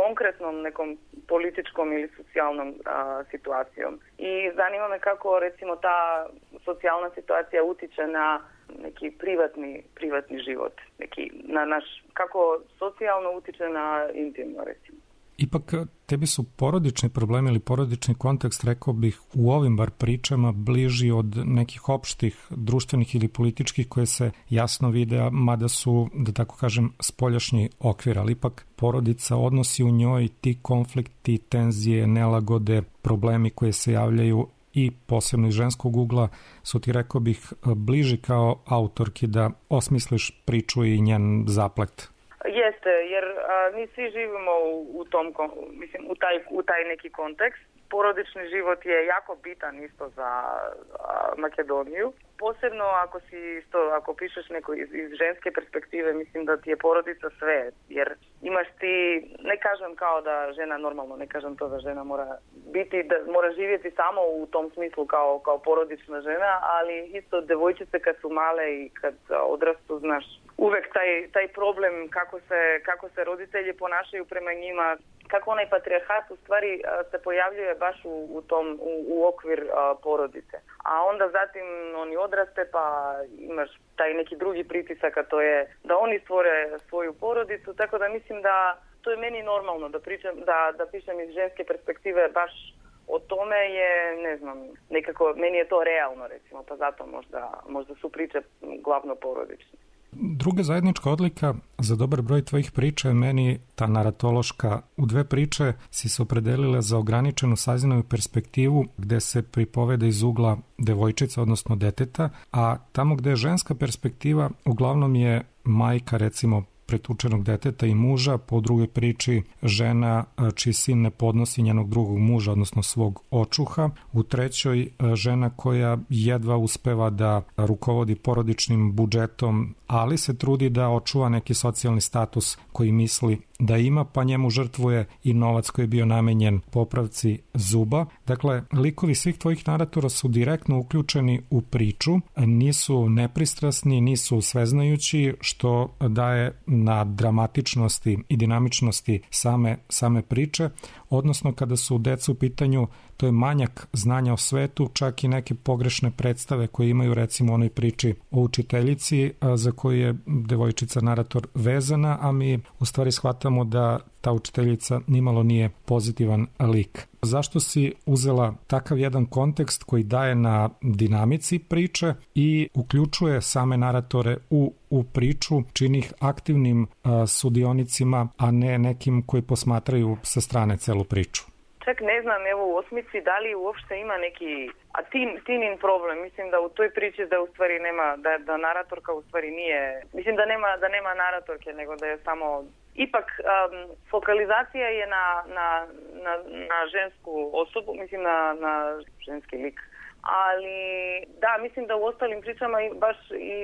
konkretnom nekom političkom ili socijalnom a, situacijom. I zanima me kako recimo ta socijalna situacija utiče na neki privatni, privatni život, neki, na naš, kako socijalno utiče na intimno recimo. Ipak, tebi su porodični problemi ili porodični kontekst, rekao bih, u ovim bar pričama bliži od nekih opštih društvenih ili političkih koje se jasno vide, mada su, da tako kažem, spoljašnji okvir, ali ipak porodica, odnosi u njoj, ti konflikti, tenzije, nelagode, problemi koje se javljaju i posebno iz ženskog ugla su ti, rekao bih, bliži kao autorki da osmisliš priču i njen zaplet. Jeste, jer a, mi svi živimo u, u tom, mislim, u taj, u taj neki kontekst. Porodični život je jako bitan isto za a, Makedoniju. Posebno ako si isto, ako pišeš neko iz, iz ženske perspektive, mislim da ti je porodica sve, jer imaš ti, ne kažem kao da žena normalno, ne kažem to da žena mora biti, da mora živjeti samo u tom smislu kao, kao porodična žena, ali isto devojčice kad su male i kad odrastu, znaš, uvek taj, taj problem kako se, kako se roditelji ponašaju prema njima, kako onaj patrijarhat u stvari se pojavljuje baš u, u tom, u, u okvir a, porodice. A onda zatim oni odraste pa imaš taj neki drugi pritisak, a to je da oni stvore svoju porodicu, tako da mislim da to je meni normalno da pričam, da, da pišem iz ženske perspektive baš o tome je, ne znam, nekako, meni je to realno recimo, pa zato možda, možda su priče glavno porodične. Druga zajednička odlika za dobar broj tvojih priča je meni ta naratološka. U dve priče si se opredelila za ograničenu saznaju perspektivu gde se pripoveda iz ugla devojčica, odnosno deteta, a tamo gde je ženska perspektiva uglavnom je majka, recimo, pretučenog deteta i muža, po drugoj priči žena čiji sin ne podnosi njenog drugog muža, odnosno svog očuha, u trećoj žena koja jedva uspeva da rukovodi porodičnim budžetom, ali se trudi da očuva neki socijalni status koji misli da ima, pa njemu žrtvuje i novac koji je bio namenjen popravci zuba. Dakle, likovi svih tvojih naratora su direktno uključeni u priču, nisu nepristrasni, nisu sveznajući, što daje na dramatičnosti i dinamičnosti same, same priče, odnosno kada su deca u pitanju, to je manjak znanja o svetu, čak i neke pogrešne predstave koje imaju, recimo u onoj priči o učiteljici za koju je devojčica narator vezana, a mi u stvari shvatamo da ta učiteljica nimalo nije pozitivan lik. Zašto si uzela takav jedan kontekst koji daje na dinamici priče i uključuje same naratore u, u priču, čini ih aktivnim a, sudionicima, a ne nekim koji posmatraju sa strane celu priču? Čak ne znam, evo u osmici, da li uopšte ima neki a tin, tinin problem. Mislim da u toj priči da u stvari nema, da, da naratorka u stvari nije, mislim da nema, da nema naratorke, nego da je samo, ipak um, fokalizacija je na, na, na, na žensku osobu, mislim na, na ženski lik. Ali da, mislim da u ostalim pričama baš i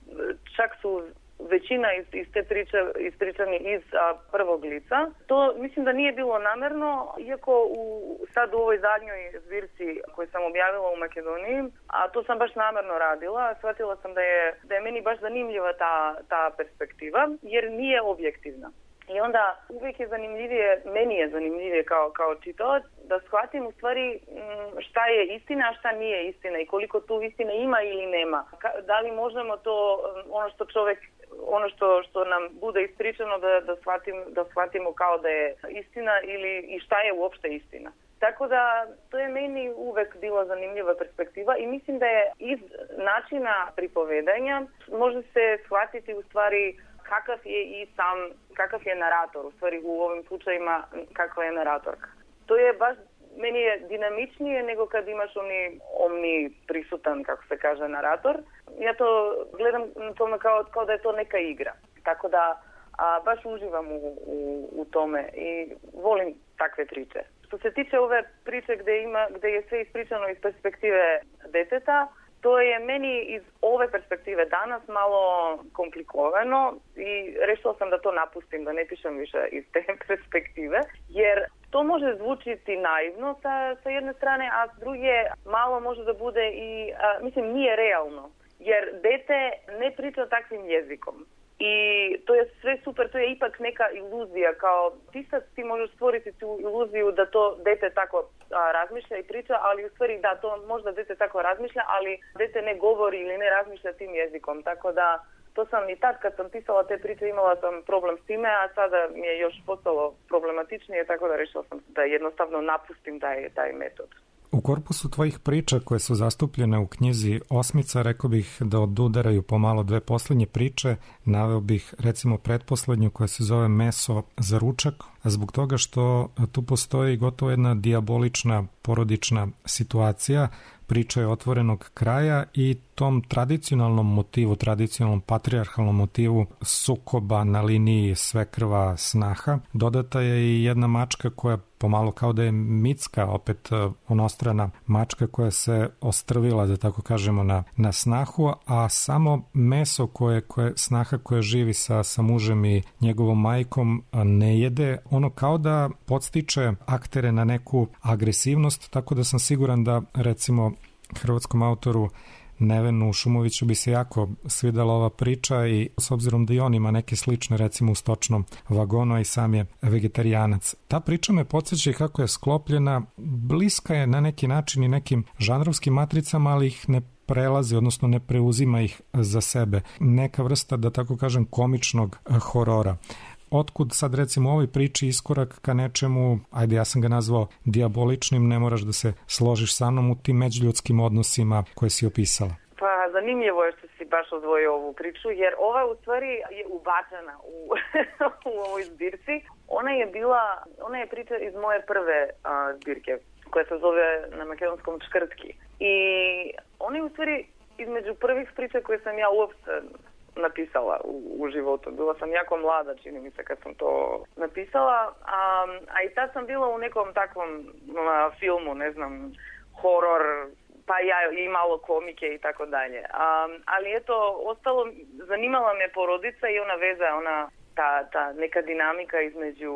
čak su većina iz, iz te priče ispričani iz a, prvog lica. To mislim da nije bilo namerno, iako u, sad u ovoj zadnjoj zbirci koju sam objavila u Makedoniji, a to sam baš namerno radila, shvatila sam da je, da je meni baš zanimljiva ta, ta perspektiva, jer nije objektivna. I onda uvijek je zanimljivije, meni je zanimljivije kao, kao čitalac, da shvatim u stvari šta je istina, a šta nije istina i koliko tu istine ima ili nema. Da li možemo to, ono što čovjek, ono što, što nam bude ispričano da, da, shvatim, da shvatimo kao da je istina ili i šta je uopšte istina. Tako da to je meni uvek bila zanimljiva perspektiva i mislim da je iz načina pripovedanja može se shvatiti u stvari kakav je i sam, kakav je narator, u stvari u ovim slučajima kakva je naratorka. To je baš, meni je dinamičnije nego kad imaš oni omni prisutan, kako se kaže, narator. Ja to gledam na tome kao, kao da je to neka igra. Tako da a, baš uživam u, u, u tome i volim takve priče. Što se tiče ove priče gde, ima, gde je sve ispričano iz perspektive deteta, to je meni iz ove perspektive danas malo komplikovano i rešila sam da to napustim, da ne pišem više iz te perspektive, jer to može zvučiti naivno sa, sa jedne strane, a s druge malo može da bude i, a, mislim, nije realno, jer dete ne priča takvim jezikom. I to je sve super, to je ipak neka iluzija, kao pisac ti možeš stvoriti tu iluziju da to dete tako a, razmišlja i priča, ali u stvari da, to možda dete tako razmišlja, ali dete ne govori ili ne razmišlja tim jezikom, tako da to sam i tad kad sam pisala te priče imala sam problem s time, a sada mi je još postalo problematičnije, tako da rešila sam da jednostavno napustim taj, taj metod. U korpusu tvojih priča koje su zastupljene u knjizi Osmica, rekao bih da odudaraju pomalo dve poslednje priče. Naveo bih recimo pretposlednju koja se zove Meso za ručak, zbog toga što tu postoji gotovo jedna dijabolična porodična situacija. Priča je otvorenog kraja i tom tradicionalnom motivu, tradicionalnom patrijarhalnom motivu sukoba na liniji svekrva snaha dodata je i jedna mačka koja pomalo kao da je mitska, opet onostrana mačka koja se ostrvila, da tako kažemo, na, na snahu, a samo meso koje, koje snaha koja živi sa, sa mužem i njegovom majkom ne jede, ono kao da podstiče aktere na neku agresivnost, tako da sam siguran da recimo hrvatskom autoru Nevenu Šumoviću bi se jako svidela ova priča i s obzirom da i on ima neke slične recimo u stočnom vagonu, a i sam je vegetarijanac. Ta priča me podsjeća i kako je sklopljena, bliska je na neki način i nekim žanrovskim matricama, ali ih ne prelazi, odnosno ne preuzima ih za sebe. Neka vrsta, da tako kažem, komičnog horora. Otkud sad recimo u ovoj priči iskorak ka nečemu, ajde ja sam ga nazvao dijaboličnim, ne moraš da se složiš sa mnom u tim međuljudskim odnosima koje si opisala? Pa zanimljivo je što si baš odvojio ovu priču, jer ova u stvari je ubačena u, u ovoj zbirci. Ona je bila, ona je priča iz moje prve a, zbirke, koja se zove na makedonskom Čkrtki. I ona je u stvari između prvih priča koje sam ja uopšte napisala u, u životu. Bila sam jako mlada, čini mi se, kad sam to napisala, a, a i tad sam bila u nekom takvom a, filmu, ne znam, horor, pa ja i malo komike i tako dalje. Ali eto, ostalo, zanimala me porodica i ona veza, ona ta, ta neka dinamika između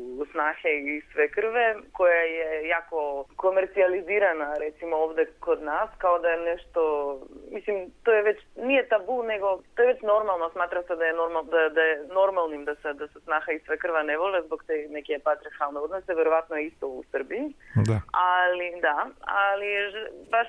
snahe i svekrve koja je jako komercijalizirana recimo ovde kod nas, kao da je nešto, mislim, to je već, nije tabu, nego to je već normalno, smatra se da je, normal, da, da je normalnim da se, da se snaha i svekrva ne vole zbog te neke patriarhalne odnose, verovatno je isto u Srbiji. Da. Ali, da, ali baš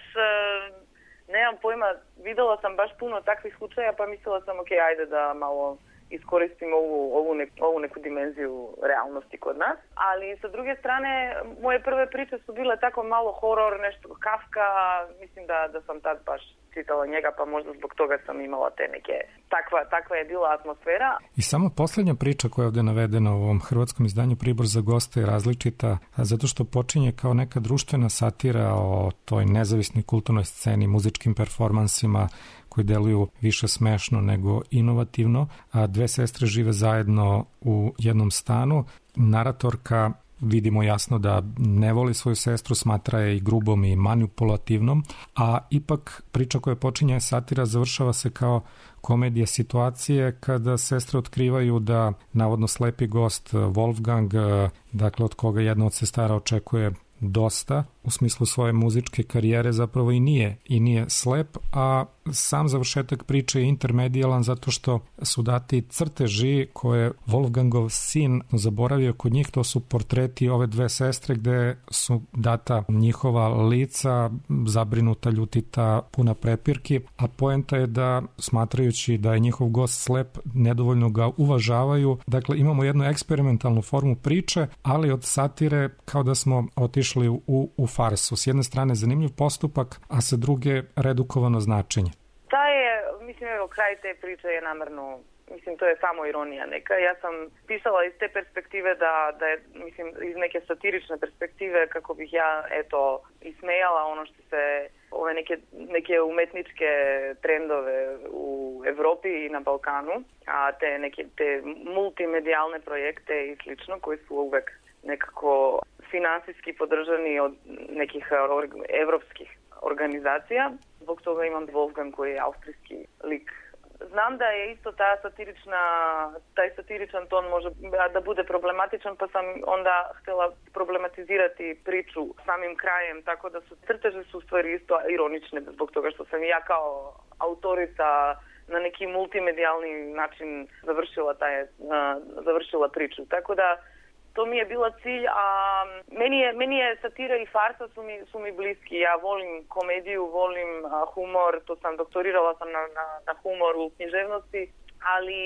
nemam pojma, videla sam baš puno takvih slučaja, pa mislila sam, ok, ajde da malo iskoristim ovu, ovu, ne, ovu neku dimenziju realnosti kod nas. Ali sa druge strane, moje prve priče su bile tako malo horor, nešto Kafka, mislim da, da sam tad baš čitala njega, pa možda zbog toga sam imala te neke, takva, takva je bila atmosfera. I samo poslednja priča koja je ovde navedena u ovom hrvatskom izdanju Pribor za goste je različita, zato što počinje kao neka društvena satira o toj nezavisnoj kulturnoj sceni, muzičkim performansima koji deluju više smešno nego inovativno, a dve sestre žive zajedno u jednom stanu. Naratorka, vidimo jasno da ne voli svoju sestru, smatra je i grubom i manipulativnom, a ipak priča koja počinje satira završava se kao komedija situacije kada sestre otkrivaju da navodno slepi gost Wolfgang, dakle od koga jedna od sestara očekuje dosta u smislu svoje muzičke karijere, zapravo i nije i nije slep, a sam završetak priče je intermedijalan zato što su dati crteži koje Wolfgangov sin zaboravio kod njih, to su portreti ove dve sestre gde su data njihova lica, zabrinuta, ljutita, puna prepirki, a poenta je da, smatrajući da je njihov gost slep, nedovoljno ga uvažavaju. Dakle, imamo jednu eksperimentalnu formu priče, ali od satire kao da smo otišli u, u farsu. S jedne strane zanimljiv postupak, a sa druge redukovano značenje. Ta je, mislim, evo, kraj te priče je namerno, mislim, to je samo ironija neka. Ja sam pisala iz te perspektive da, da je, mislim, iz neke satirične perspektive kako bih ja, eto, ismejala ono što se, ove neke, neke umetničke trendove u Evropi i na Balkanu, a te neke, te multimedijalne projekte i slično koji su uvek nekako finansijski podržani od nekih evropskih organizacija. Zbog toga imam Wolfgang koji je austrijski lik. Znam da je isto ta satirična, taj satiričan ton može da bude problematičan, pa sam onda htjela problematizirati priču samim krajem, tako da su crteže su stvari isto ironične zbog toga što sam ja kao autorica na neki multimedijalni način završila, taj, završila priču. Tako da to mi je bila cilj, a meni je, meni je satira i farsa su mi, su mi bliski. Ja volim komediju, volim a, humor, to sam doktorirala sam na, na, na humor u književnosti, ali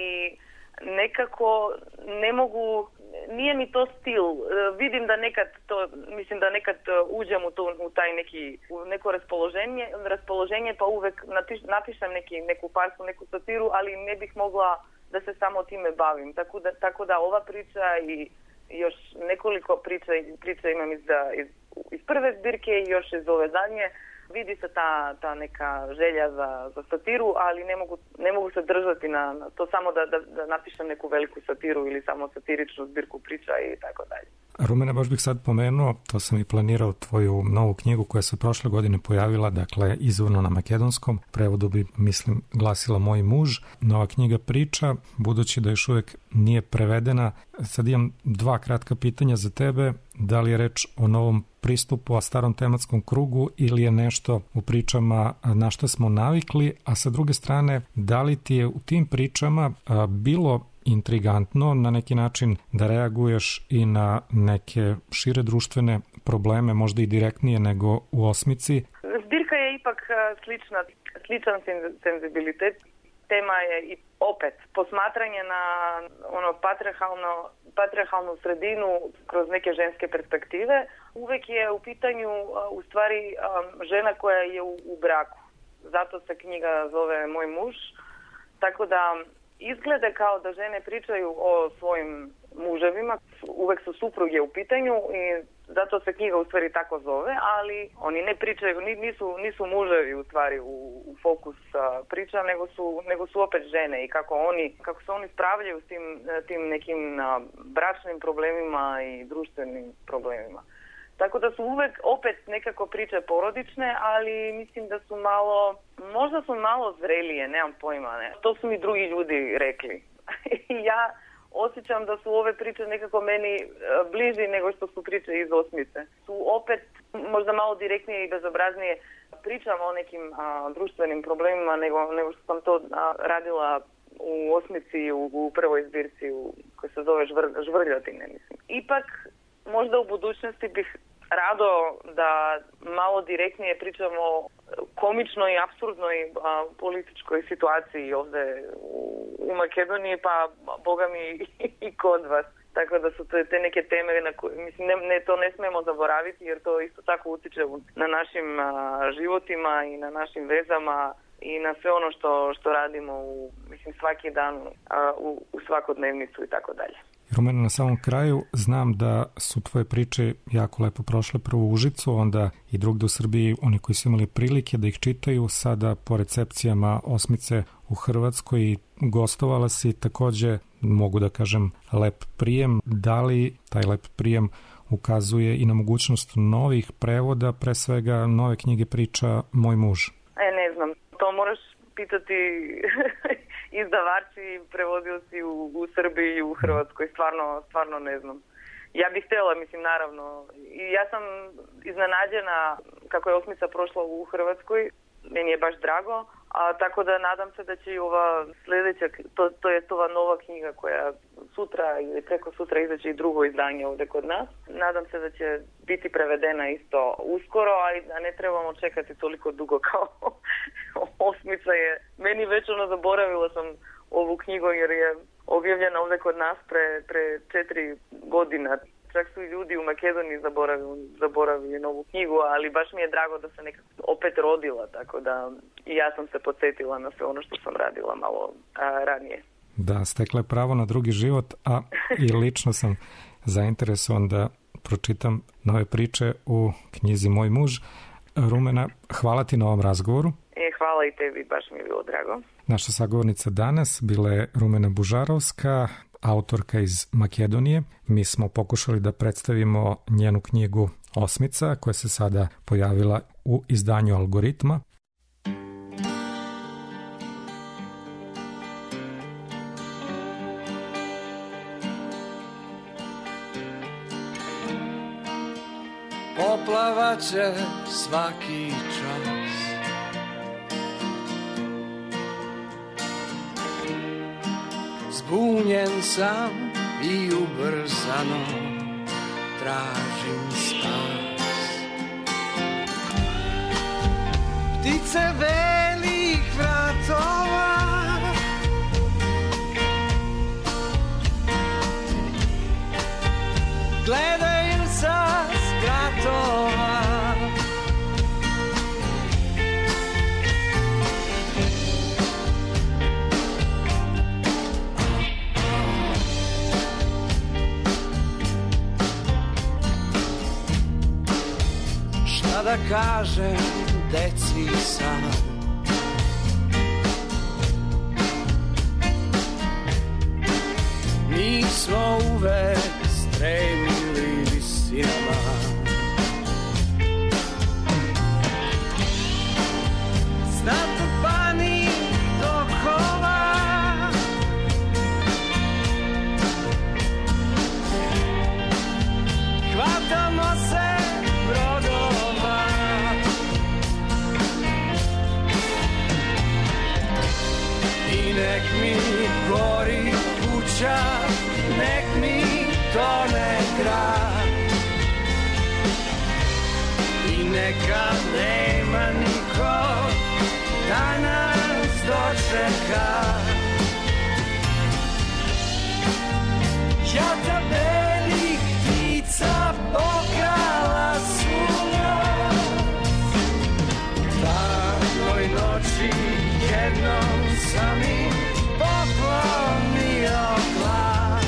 nekako ne mogu, nije mi to stil. Vidim da nekad to, mislim da nekad uđem u, to, u taj neki, u neko raspoloženje, raspoloženje pa uvek napiš, napišem neki, neku farsu, neku satiru, ali ne bih mogla da se samo time bavim. Tako da, tako da ova priča i još nekoliko priča, priča imam iz, iz, iz prve zbirke i još iz ove zadnje. Vidi se ta, ta neka želja za, za satiru, ali ne mogu, ne mogu se držati na, na to samo da, da, da napišem neku veliku satiru ili samo satiričnu zbirku priča i tako dalje. Rumena, baš bih sad pomenuo, to sam i planirao, tvoju novu knjigu koja se prošle godine pojavila, dakle izvorno na makedonskom, prevodu bi, mislim, glasila Moj muž. Nova knjiga priča, budući da još uvek nije prevedena, sad imam dva kratka pitanja za tebe. Da li je reč o novom pristupu, a starom tematskom krugu, ili je nešto u pričama na što smo navikli, a sa druge strane, da li ti je u tim pričama a, bilo intrigantno na neki način da reaguješ i na neke šire društvene probleme, možda i direktnije nego u Osmici? Zbirka je ipak slična, sličan senzibilitet. Tema je i opet posmatranje na ono patrijarhalno, patrijarhalnu sredinu kroz neke ženske perspektive. Uvek je u pitanju u stvari žena koja je u, u braku. Zato se knjiga zove Moj muž. Tako da izgleda kao da žene pričaju o svojim muževima, uvek su supruge u pitanju i zato se knjiga u stvari tako zove, ali oni ne pričaju, nisu, nisu muževi u stvari u, u fokus priča, nego su, nego su opet žene i kako oni, kako se oni spravljaju s tim, tim nekim bračnim problemima i društvenim problemima. Tako da su uvek opet nekako priče porodične, ali mislim da su malo, možda su malo zrelije, nemam pojma, ne. To su mi drugi ljudi rekli. I ja osjećam da su ove priče nekako meni bliži nego što su priče iz Osmice. Su opet možda malo direktnije i bezobraznije, pričam o nekim a, društvenim problemima nego, nego što sam to a, radila u Osmici, u, u prvoj zbirci u, koja se zove žvr, Žvrljotine, mislim. Ipak, možda u budućnosti bih rado da malo direktnije pričamo o komičnoj i apsurdnoj a, političkoj situaciji ovde u, u Makedoniji, pa boga mi i kod vas. Tako da su te, te neke teme na koje, mislim, ne, ne, to ne smemo zaboraviti jer to isto tako utiče na našim a, životima i na našim vezama i na sve ono što, što radimo u, mislim, svaki dan a, u, u svakodnevnicu i tako dalje. Rumena, na samom kraju, znam da su tvoje priče jako lepo prošle prvo u Užicu, onda i drugde u Srbiji, oni koji su imali prilike da ih čitaju, sada po recepcijama Osmice u Hrvatskoj i gostovala si takođe, mogu da kažem, lep prijem. Da li taj lep prijem ukazuje i na mogućnost novih prevoda, pre svega nove knjige priča Moj muž? E, ne znam, to moraš pitati izdavači, prevodioci u, u Srbiji i u Hrvatskoj, stvarno, stvarno ne znam. Ja bih htjela, mislim, naravno. I ja sam iznenađena kako je Osmica prošla u Hrvatskoj, meni je baš drago, a tako da nadam se da će i ova sljedeća, to, to je ova nova knjiga koja sutra ili preko sutra izaći i drugo izdanje ovdje kod nas. Nadam se da će biti prevedena isto uskoro, ali da ne trebamo čekati toliko dugo kao Osmica je. Meni već ono zaboravila sam ovu knjigu jer je objavljena ovdje kod nas pre, pre četiri godina. Čak su i ljudi u Makedoniji zaboravili, zaboravili novu knjigu, ali baš mi je drago da se nekako opet rodila, tako da i ja sam se podsjetila na sve ono što sam radila malo a, ranije. Da, stekla je pravo na drugi život, a i lično sam zainteresovan da pročitam nove priče u knjizi Moj muž. Rumena, hvala ti na ovom razgovoru. E, hvala i tebi, baš mi je bilo drago. Naša sagovornica danas bila je Rumena Bužarovska, autorka iz Makedonije. Mi smo pokušali da predstavimo njenu knjigu Osmica, koja se sada pojavila u izdanju Algoritma. Poplavaće svaki čas, Zbunjen sam i ubrzano tražim spas. Ptice velih vratova gledaju sa skratova. Šta da kažem deci sad, mi smo uvek stremili visinama. Natrpani tokova hvatamo se brodova. I nek mi gori kuća, nek mi tone grad, i neka nema nikog da nas dočeka. Jata belih ptica pokrala su nas, tamnoj noći jednom sam im poklonio glas.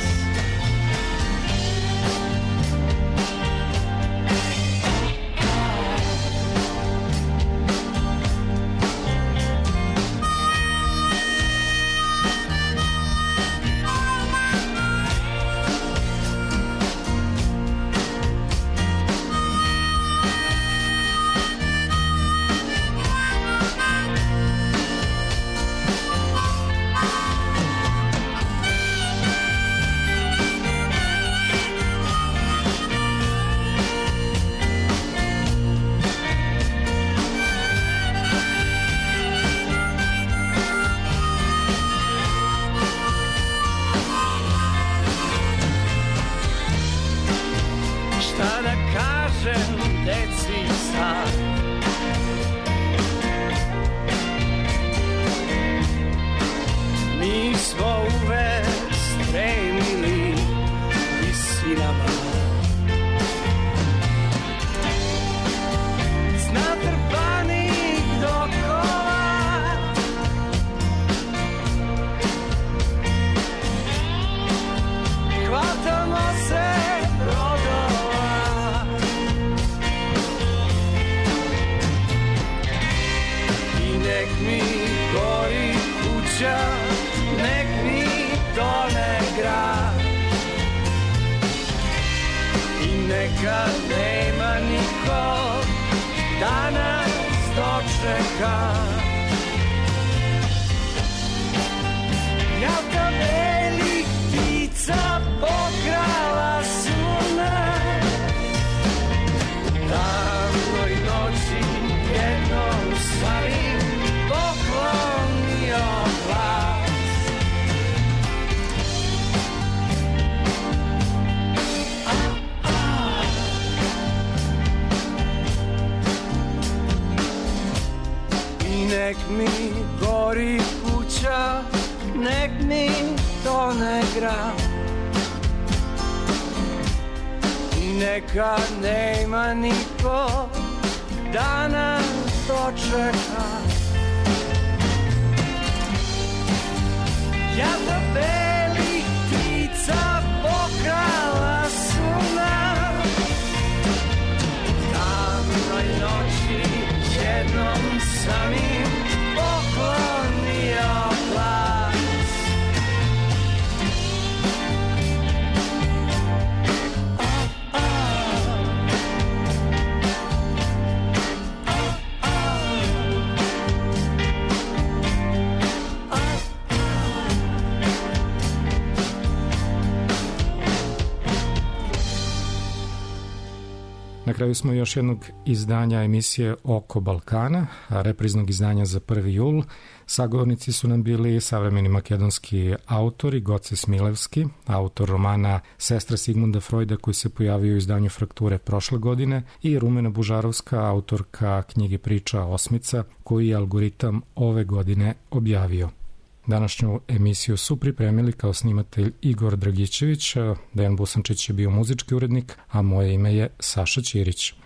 Šta da kažem deci sad, mi smo uvek stremili visinama. S natrpanih dokova hvatamo se brodova. I nek mi gori kuća, nek mi tone grad, i neka nema nikog da nas dočeka. Jata belih ptica pokrala su nas, tamnoj noći jednom sam im poklonio glas. I nek mi gori kuća, nek mi tone grad, i neka nema niko da nas dočeka. Jata belih ptica pokrala su nas, tamnoj noći jednom sam im poklonio glas. Na kraju smo još jednog izdanja emisije Oko Balkana, repriznog izdanja za prvi jul. Sagovornici su nam bili savremeni makedonski autori Goce Smilevski, autor romana Sestra Sigmunda Freuda koji se pojavio u izdanju Frakture prošle godine, i Rumena Bužarovska, autorka knjige Priča Osmica, koji je Algoritam ove godine objavio. Današnju emisiju su pripremili kao snimatelj Igor Dragićević, Dejan Busančić je bio muzički urednik, a moje ime je Saša Ćirić.